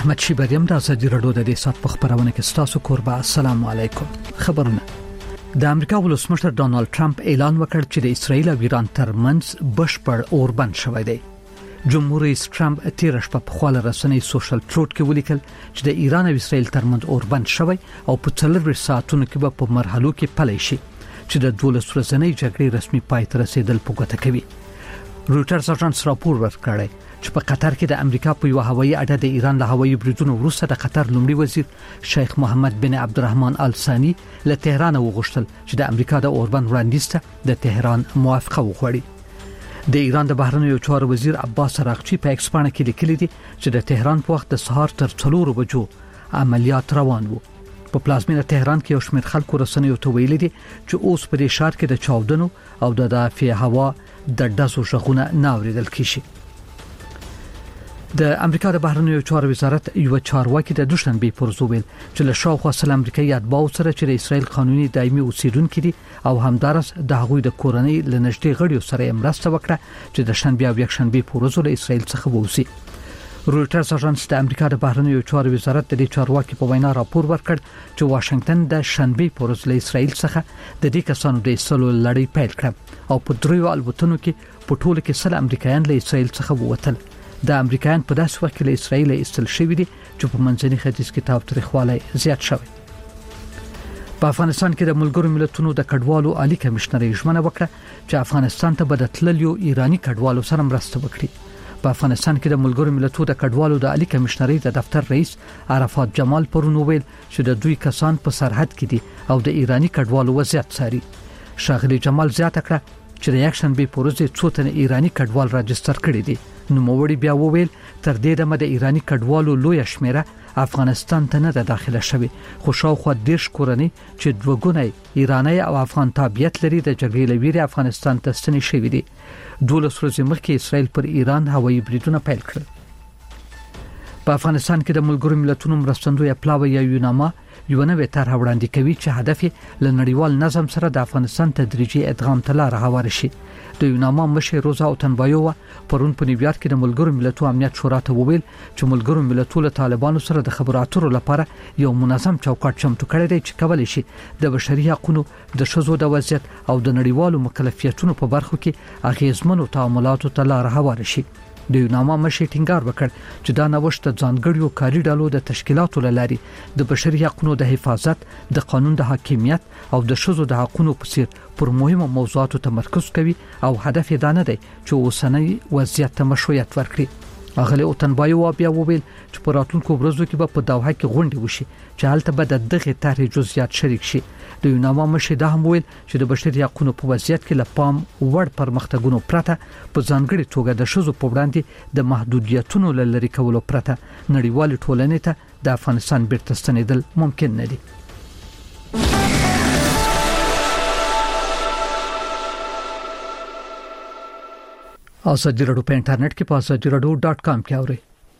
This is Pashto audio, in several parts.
احمد شیبریم د ازادي رادیو د دې سات په خبرونه کې ستاسو کوربه. السلام علیکم. خبرونه. د امریکا ولسمشر ډانلډ ټرمپ اعلان وکړ چې د اسرایل او ایران ترمنځ بشپړ اوربند شوی دی. جمهور رئیس ټرمپ تیر شپه په خپل رسنۍ سوشل ټروټ کې ولیکل چې د ایران او اسرایل ترمنځ اوربند شوی او په 4 ساعتونو کې به په مرحلو کې پلی شي چې د 12 ورځې جګړې رسمي پای ته رسیدل په ګوته کوي. رويټرز اژانس راپور ورکړی چې په قطر کې د امریکا په یو هوایي اډه د ایران له هوایي بریدونو وروسته د قطر لومړي وزیر شیخ محمد بن عبدالرحمن آل ثانی له تهران وغوښتل چې د امریکا د اوربند وړاندیز ته د تهران موافقه وغوړي. د ایران د بهرنیو چارو وزیر عباس اراغچی په ایکس باندې کې لیکلي دي چې د تهران په وخت د سهار تر 4 بجو عملیات روان وو. په پلازمینه تهران کې یو شمېر خلکو رسنیو ته ویلي دي چې اوس په دې ښار کې د چاودنو او د دافع هوا د ډزو شغونه ناوریدل کیږي. د امریکا د بهرنیو چارو وزارت یو چارواکي د دوشنبه پر ویل چې له شاوخوا سل امریکایي اتباع سره چې د اسرایل قانوني دایمي اوسیدونکو دي او همدارس د هغوی د کورنۍ لنږدې غړیو سره مرسته وکړه چې د شنبه او یکشنبه پر ورځ له اسرایل څخه ووسی. رويټرز اژانس د امریکا د بهرنیو چارو وزارت د دې چارواکي په وینا راپور ورکړ چې واشنگټن د شنبه پر ورځ له اسرایل څخه د دې کسانو د ایستلو لړۍ پیل کړه او په 3 الوتنو کې په ټوله کې سل امریکایان له اسرایل څخه ووتل. د امریکایان په داسې وخت کې له اسرایل ایستل شوی دي چې په منځني ختیځ کې تاوتریخوالی زیات شوی. په افغانستان کې د ملګرو ملتونو د کډوالو عالی کمشنري ژمنه وکړه چې افغانستان ته به د تللیو ایرانی کډوالو سره مرسته وکړي. په افغانستان کې د ملګرو ملتونو د کډوالو د عالی کمشنري د دفتر رئیس عرفات جمال پرون ویل چې د دوی کسان په سرحد کې دي او د ایرانی کډوالو وضعیت څاري. شاغلی جمال زیاته کړه چې د یکشنبه په ورځ څو تن ایرانی کډوال راجستر کړي دي. نو موړي بیا وویل تر دې دمه د ایرانی کډوالو لوی شمیره افغانستان ته نه داخله شوی، خو شاوخوا 10 کورنۍ چې دوګونی ایرانی او افغان تابعیت لري د جګړې لویری افغانستان ته ستنې شوی دي. 12 ورځې مخکې اسرائیل پر ایران هوایي بریدونه پیل کړل. په افغانستان کې د ملګرو ملتونو مرستندوی پلاوی یا یوناما یو نوې طرح وړاندې کوي چې هدف یې له نړیوال نظم سره د افغانستان تدریجي ادغام ته لار هواره شي. د یوناما مشر روزا اوتنبایووا پرون په نیویارک کې د ملګرو ملتونو امنیت شورا ته وویل چې ملګرو ملتونو له طالبانو سره د خبرو اترو لپاره یو منظم چوکاټ چمتو کړی دی چې کولای شي د بشري حقوقو د شذو د وضعیت او د نړیوالو مکلفیتونو په برخو کې اغیزمنو تعاملاتو ته لار هواره شي. د یوناما مشر ټینګار وکړ چې دا نوښت د ځانګړیو کاري ډلو د تشکیلاتو لاري د بشري حقوقو د حفاظت، د قانون د حاکمیت او د شذو د حقوقو په څیر پر مهمو موضوعاتو تمرکز کوي او هدف یې دا نه دی چې اوسنۍ وضعیت ته مشروعیت ورکړي. اغلی اوتنبایووا بیا وویل چې په راتلونکو ورځو کې به په دوحه کې غونډه وشي چې هلته به د دغه طرحې جزئیات شریک شي. د یوناما مشر دا هم ویل چې د بشري حقوقو په وضعیت کې لپام وړ پرمختګونو پرته په ځانګړي توګه د شذو په وړاندې د محدودیتونو لری کولو پرته نړیوال ټولنې ته د افغانستان بیرته ستنېدل ممکن نه دي. ازادي رادیو په انټرنیټ کې په azadiradio.com کې اورئ.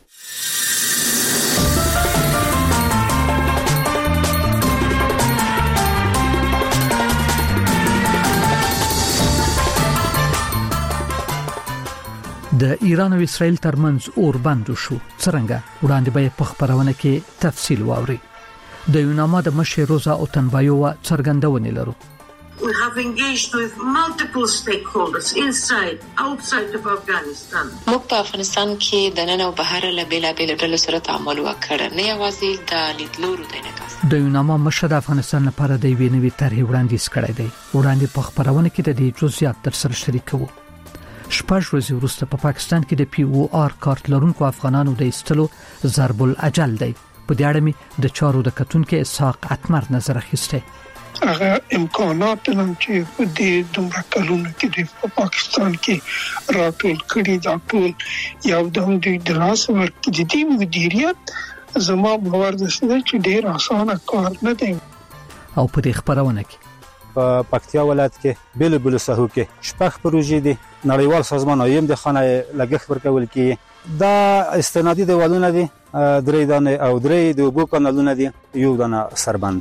د ایران او اسرائیل ترمنځ اوربند شو. څنګه وړاندې به په خبرونه کې تفصیل واوري. د یوناما د مشر روزا اوتنبایووا څرګندونه لرو. We have engaged with multiple stakeholders inside, outside of Afghanistan. موږ په افغانستان کې د نن او بهر له بیلابیل ډلو سره تعامل وکړ، نه یوازې د لیدلورو د انعکاس. د یوناما مشر د افغانستان لپاره د وی نوې طرحې وړاندیز کړی دی. وړاندې په خبرونه کې د دې جزئیات تر سره شریکو. شپږ ورځې وروسته په پاکستان کې د POR کارت لرونکو افغانانو د ایستلو ضرب الاجل دی. په دې اړه مې د چارو د کتونکو اسحاق اتمر نظر اخیسته. هغه امکانات نن چې د دومره کلونو کې د پاکستان کې راټول کړي دا ټول یو د دراس ورته جدي مدیریت زما باور ده چې ډیر اسانه کار نه دی. او په دې خبرونه کې په پکتیا ولایت کې بل ساحو کې شپږ پروژې دي نړیوال سازمان ایم د خانه لګښت ورکول کی دا استنادي دیوالونه دي 3 دانه او 3 د وبو کانالونه دي یو دانه سربند.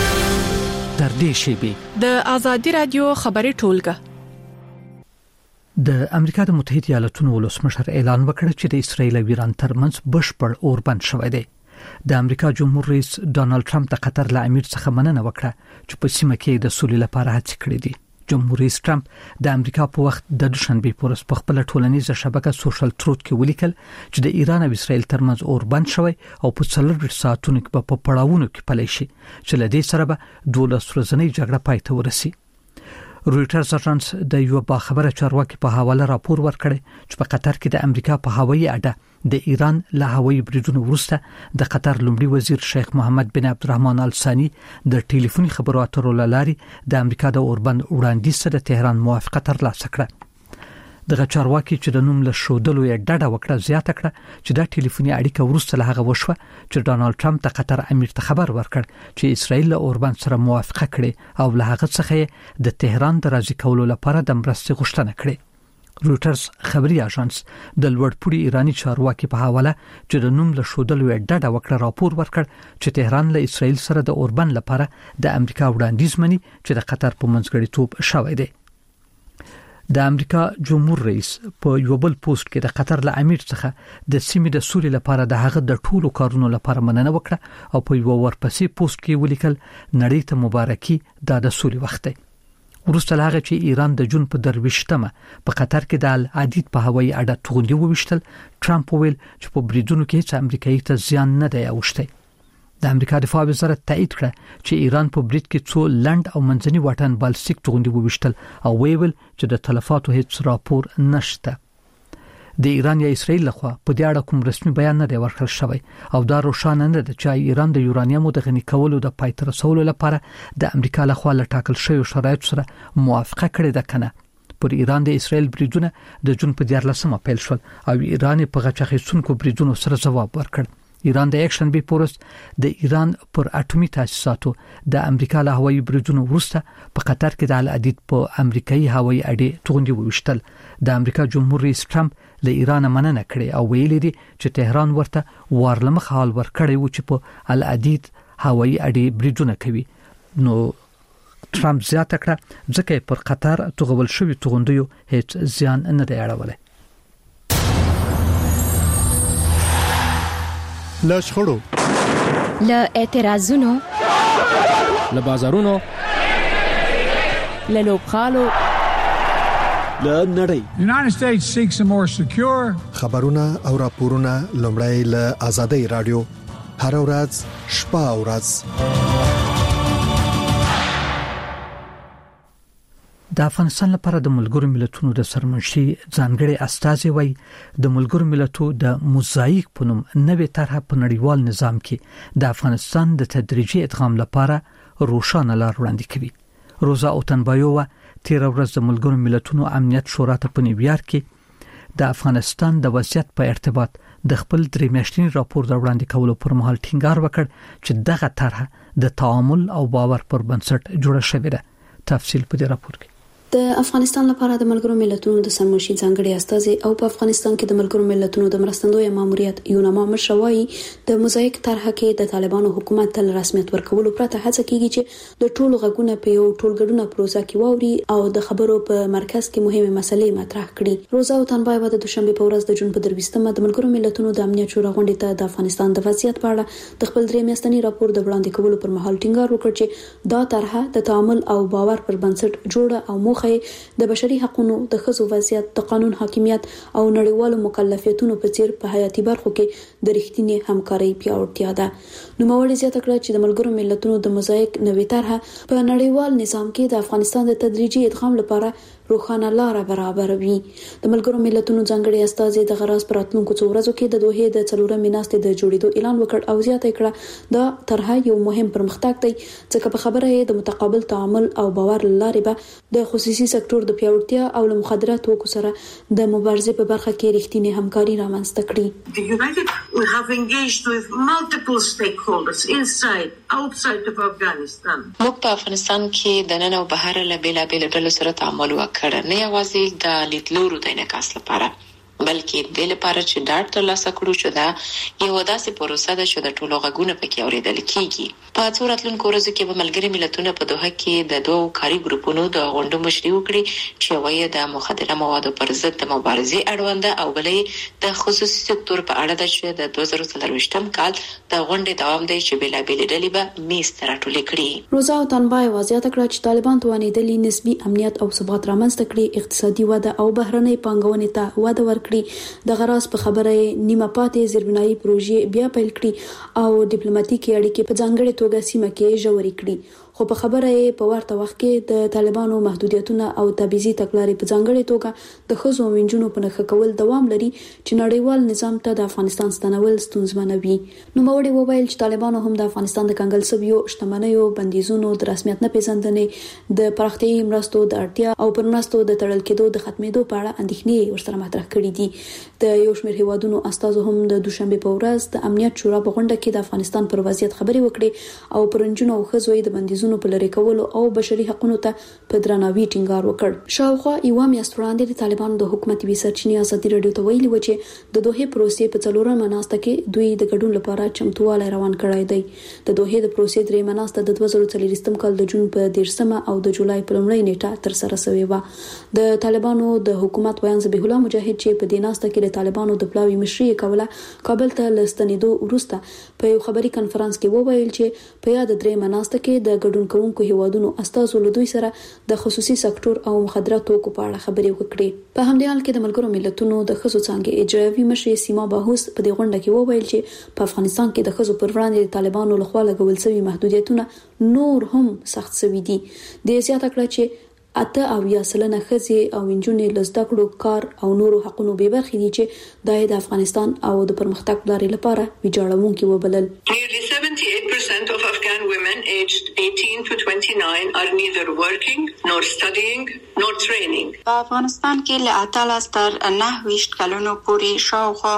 در دې شی به د ازادي رادیو خبري ټولګه د امریکا د متحده ایالاتونو ولسمشر اعلان وکړ چې د اسرایل او ایران ترمنځ بشپړ اوربند شوی دی. د امریکا جمهور رئیس ډانلډ ټرمپ د قطر له امیر څخه مننه وکړه چې په سیمه کې د سولې لپاره هڅې کړې دي. جمهور رئیس ټرمپ د امریکا په وخت د دوشنبه په ورځ په خپل ټولنیزه شبکه سوشل تروت کې ولیکل چې د ایران او اسرایل ترمنځ اوربند شوی او په 4 ساعتونو کې په پړاوونو کې پلی شي چې له دې سره به 12 ورځې جګړه پای ته ورسي. رويټرز اژانس د یو باخبره چارواکي په حواله راپور ورکړی چې په قطر کې د امریکا په هوایي اډه د ایران له هوایي بریدونو وروسته د قطر لومړي وزیر شیخ محمد بن عبدالرحمن ال ثاني د ټلیفوني خبرو اترو لاري د امریکا د اوربند وړاندیز سره تهران موافقه ترلاسه کړه. دغه چارواکي چې د نوم له شودلو یې ډډه وکړه زیاته کړه چې دا ټلیفوني اړیکه ورسته له هغه وشوه چې ډانلډ ټرمپ د قطر امیر ته خبر ورکړ چې اسرائیل له اوربند سره موافقه کړي او له هغه څخه د تهران د راضي کولو لپاره د مرستې غوښتنه کړې. رويټرز خبري اژانس د لوړپوړي ایرانی چارواکي په حواله چې د نوم له شودلو یې ډډه وکړه راپور ورکړ چې تهران له اسرائیل سره د اوربند لپاره د امریکا وړاندیز مني چې د قطر په منځګړیتوب شوی دی. د امریکا جمهور رئیس په یو بل پوسټ کې د قطر له امیر څخه د سیمې د سولې لپاره د هغه د ټولو کارونو لپاره مننه وکړه او په یو ورپسې پوسټ کې ولیکل نړۍ ته مبارکي د سولې وخت دی. وروسته له هغه چې ایران د جون په 23مه په قطر کې د العدید په هوایي اډه توغندي وویشتل، ټرمپ ویل چې په بریدونو کې هیڅ امریکایي ته زیان نه دی اوښتی. د امریکا دفاع وزارت تایید کړ چې ایران په برید کې څو لند او منځني واټن بالستیک توغندي وویشتل او ویل چې د تلفاتو هیڅ راپور نشته. د ایران یا اسرائیل لخوا په دې اړه کوم رسمي بیان نه دی ورکړل شوی او دا روښانه نه ده چې ایران د یورانیمو د غني کولو د پای ته رسولو لپاره د امریکا لخوا له ټاکل شوی شرایط سره موافقه کړې ده کنه. پر ایران د اسرائیل بریدونه د جون په 14مه پیل شول او ایران په غچخیسونکو بریدونو سره جواب ورکړ. ایران د اکشن بي پورس د ایران پر اټومي تاسیساتو د امریکا له هوایي بریدونو وروسته په قطر کې د العدید په امریکایي هوایي اډې توغندي وویشتل. د امریکا جمهور رئیس ټرمپ له ایران مننه کړې او ویلي دي چې تهران ورته وارلمخ حال ورکړی و چې په العدید هوایي اډې بریدونه کوي. نو ټرمپ زیاته کړه ځکه پر قطر توغول شوی توغندیو هیڅ زیان نه دی اړولی. له شخړو، له اعتراضونو، له بازارونو، له لوبخالو، له نړۍ. United States seeks a more secure خبرونه او راپورونه لومړی له آزادۍ رادیو هر ورځ شپه او ورځ. د افغانستان لپاره د ملګرو ملتونو د سرمنشي ځانګړي استازي وای د ملګرو ملتونو د موزاییک په نوم نوې طرحه په نړیوال نظام کې د افغانستان د تدریجي ادغام لپاره روښانه لار وړاندې کوي. روزا اوتنبایووا تیر ورځ د ملګرو ملتونو امنیت شورا ته په نیویارک کې د افغانستان د وضعیت په ارتباط د خپل 3 میاشتنی راپور د وړاندې کولو پر مهال ټینګار وکړ چې دغه طرحه د تعامل او باور پر بنسټ جوړه شوې ده. تفصیل په دې راپور کې. د افغانستان لپاره د ملګرو ملتونو د سرمنشي ځانګړي استازي او په افغانستان کې د ملګرو ملتونو د مرستندوی ماموریت یوناما مشروعي د موزاییک طرحه کې د طالبانو حکومت تل رسمیت ورکولو پرته هڅه کوي چې د ټولو غږونه په یو ټولګړونه پروسه کې واوري او د خبرو په مرکز کې مهمه مسلې مطرح کړي. روزا اوتنبایوا د دوشنبه په ورځ د جون په 23مه د ملګرو ملتونو د امنیت شورا غونډې ته د افغانستان د وضعیت په اړه د خپل 3 میاشتنی راپور د وړاندې کولو پر مهال ټینګار وکړ چې دا طرحه د تعامل او باور پر بنسټ جوړه او موخه د بشري حقوقو د ښځو وضعیت د قانون حاکمیت او نړیوالو مکلفیتونو په څیر په حیاتي برخو کې د رښتینی همکارۍ پیاوړتیا ده. نوموړي زیاته کړه چې د ملګرو ملتونو د موزاییک نوې طرحه په نړیوال نظام کې د افغانستان د تدریجي ادغام لپاره روښانه لار برابروي. د ملګرو ملتونو ځانګړي استازي د غراس پراتونکو څو ورځو کې د دوه د 4 میاشتې د جوړېدو اعلان وکړ او زیاته کړه دا طرحه یو مهم پرمختګ دی ځکه په خبره یې د متقابل تعامل او باور لارې به د خصوصي سکتور د پیاوړتیا او له مخدرات توکو سره د مبارزې په برخه کې رښتینی همکاري رامنځته کړي. The United we have engaged with multiple stakeholders inside outside of Afghanistan. موږ په افغانستان کې د نن او بهر له بیلابېلو ډلو سره تعامل وکړ، نه یوازې د لیدلورو د انعکاس لپاره بلکې د لپاره چې ډاټ ترلاسه کړو چې دا یو داسې پروسه ده چې د ټولو غږونه پکې اورېدل کیږي. په څو راتلونکو ورځو کې به ملګري ملتونه په دوحه کې د دوه کاري ګروپونو د غونډو مشري وکړي چې یوه یې د مخدره موادو پر ضد د مبارزې اړوند ده او بله یې د خصوصي سکتور په اړه ده چې د 2024 کال د غونډې دوام دی چې بېلابېلې ډلې به میز ته راټولې کړي. روزا طنبای واضح کړه چې طالبان توانېدلي نسبي امنیت او ثبات رامنځته کړي، اقتصادي وده او بهرنۍ پانګونې ته وده ورکړي. د غراس په خبره نیمه پاتې زیربنایي پروژې بیا پیل کړي او ډیپلوماټیکي اړیکې په ځانګړې توګه سیمه کې ژورې کړي. خو په خبره یې په ورته وخت کې د طالبانو محدودیتونه او تبعیضي تګلارې په ځانګړې توګه د ښځو او نجونو په نښه کول دوام لري چې نړیوال نظام ته د افغانستان ستنول ستونزمنوي. نوموړي وویل چې طالبانو هم د افغانستان د کنګل شویو شتمنیو، بندیزونو، د رسمیت نه پیژندنې، د پراختیایي مرستو د اړتیا او پر مرستو د تړل کېدو د ختمېدو په اړه اندېښنې ورسره مطرح کړې دي. د یو شمېر هیوادونو استازو هم د دوشنبه په ورځ د امنیت شورا په غونډه کې د افغانستان پر وضعیت خبرې وکړې او پر نجونو او ښځو د بندیزونو په لری کولو او بشري حقوقو ته په درناوي ټینګار وکړ. شاوخوا یو میاشت وړاندې د طالبانو د حکومت وی سرچینې ازادي رادیو ته ویلي و چې د دوحې پروسې په څلورمه ناسته کې دوی د ګډون لپاره چمتووالی روان کړی دی. د دوحې د پروسې درېمه ناسته د 2024 کال د جون په 13 او د جولای په لومړۍ نیټه تر سره شوې و. د طالبانو د حکومت ویان ذبیح الله مجاهد چې په دې ناسته کې د طالبانو د پلاوي مشري کوله کابل ته لستنیدو وروسته په یو خبري کانفرنس کې وویل چې په یاد درېمه ناسته کې د ګډون کوونکو هیوادونو استازو له دوی سره د خصوصي سکتور او مخدره توکو په اړه خبرې وکړې. په همدې حال کې د ملګرو ملتونو د ښځو څانګې اجرایوي مشرې سیما باهوس په دې غونډه کې وویل چې په افغانستان کې د ښځو پر وړاندې د طالبانو لخوا لګول شوي محدودیتونه نور هم سخت شوي دي. د زیاته کړه چې 80% ښځې او نجونې له زده کړو، کار او نورو حقونو بې برخې دي چې د افغانستان او د پرمختګ لارې لپاره ویجاړونکي وبلل. Nearly 78% of Afghan women aged 18 to 29 are neither working nor studying nor training. په افغانستان کې له 18 تر 29 کلونو پورې شاوخوا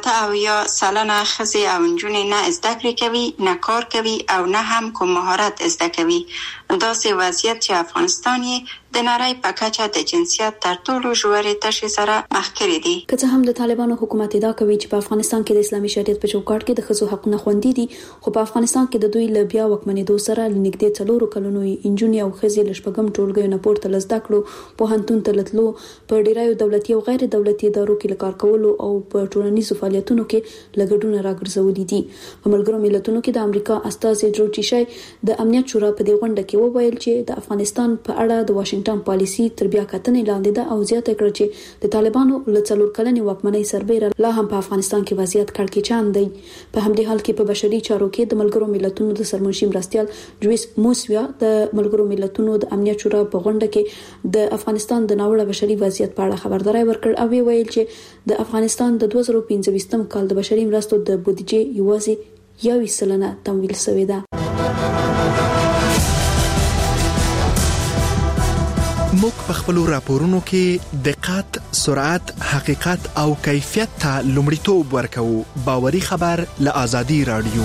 80% ښځې او نجونې نه زده کړې کوي، نه کار کوي او نه هم کوم مهارت زده کوي. داسې وضعیت چې افغانستان یې د نړۍ په کچه د جنسیت تر ټولو ژورې تشې سره مخ کړی دی. که څه هم د طالبانو حکومت ادعا کوي چې په افغانستان کې د اسلامي شریعت په چوکاټ کې د ښځو حقونه خوندي دي، خو په افغانستان کې د دوی له بیا واکمنېدو سره نږدې 4 کلونو نجونې او ښځې له شپږم ټولګیو نه پورته له زده کړو، پوهنتون ته تللو، په ډیرایو دولتي او غیر دولتي ادارو کې کار کولو او په ټولنیزو فعالیتونو کې لګډونه راګرځولي دي. په ملګرو ملتونو کې د امریکا استازي ډرو چیشای د امنیت شورا په دې غونډه کې وویل چې د افغانستان په اړه د واشنگټن پالیسي تر بیا کتنې لاندې ده او زیاته کړه چې د طالبانو له 4 کلنې واکمنۍ سربېره لا هم په افغانستان کې وضعیت کړکېچن دی. په همدې حال کې په بشري چارو کې د ملګرو ملتونو د سرمنشي مرستیال جویس موسویا د ملګرو ملتونو د امنیت شورا په غونډه کې د افغانستان د ناوړه بشري وضعیت په اړه خبرداري ورکړ او ویل چې د افغانستان د 2015 کال د بشري مرستو د بودیجې یوازې 1% تمویل شوی ده. موږ په خپل راپورونو کې دقت، سرعت، حقیقت او کیفیت ته لومړیتوب ورکوو. باوري خبر له آزادي رادیو.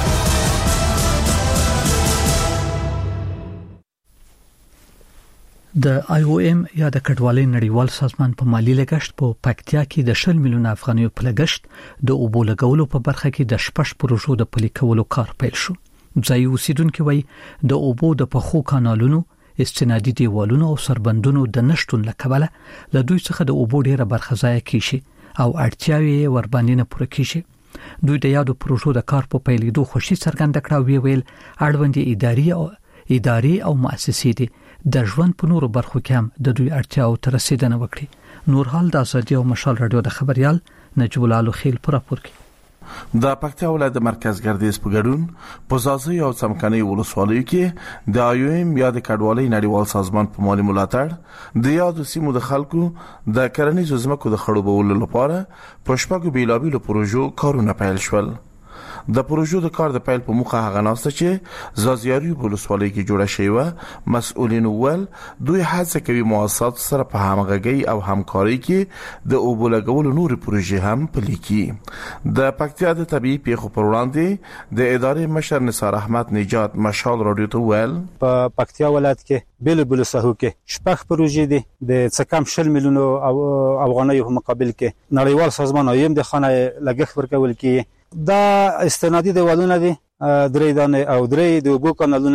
د IOM یا د کډوالۍ نړیوال سازمان په مالی لګښت په پکتیا کې د 10 میلیون افغانیو په لګښت د اوبو لګولو په برخه کې د شپږ پروژو د پلي کولو کار پیل شو. ځای اوسیدونکو وایي د اوبو د پخو کانالونو، استنادي دیوالونو او سربندونو د نشټون لکبله له دوی څخه د اوبو ډیره برخه ضایع کیږي او اړتیاوې ور باندې نه پوره کیږي. دوی د یادو پروژو د کار په پیلېدو خوشي څرګنده کړه او ویل اړوندې اداري او مؤسسې دي د ژوند په نورو برخو کې هم د دوی اړتیاو ته رسیدنه وکړي. نور حال د ازادي او مشال رادیو د خبريال نجیب الله خیل پر راپور کوي. د پکتیا ولایت د مرکز ګردیز په ګډون په زازي او څمکني ولسوالیو کې د IOM یا د کډوالۍ نړیوال سازمان په مالي ملاتړ د یادو سیمو د خلکو د کرنیزو ځمکو د خړوبولو لپاره په شپږو بیلابیلو پروژو کارونه پیل شول. د پروژو د کار د پیل په موخه هغه ناسته چې زازیاري ولسوالۍ کې جوړه شوی و مسؤلین ول دوی هڅه کوي مؤسسات سره په همغږي او همکاري کې د اوبولګولو نور پروژې هم پلي کړي. د پکتیا د طبيعي پیښو پر وړاندې د ادارې مشر نثار احمد نجات مشال رادیو ته ویل په پکتیا ولایت کې بل ساحو کې شپږ پروژې دي د څکم 10 میلیون افغانۍ په مقابل کې نړیوال سازمان ایم د خانه لګښت ورکول کی دا استنادي دیوالونه دي درې دانه او درې د اوبو کانالونه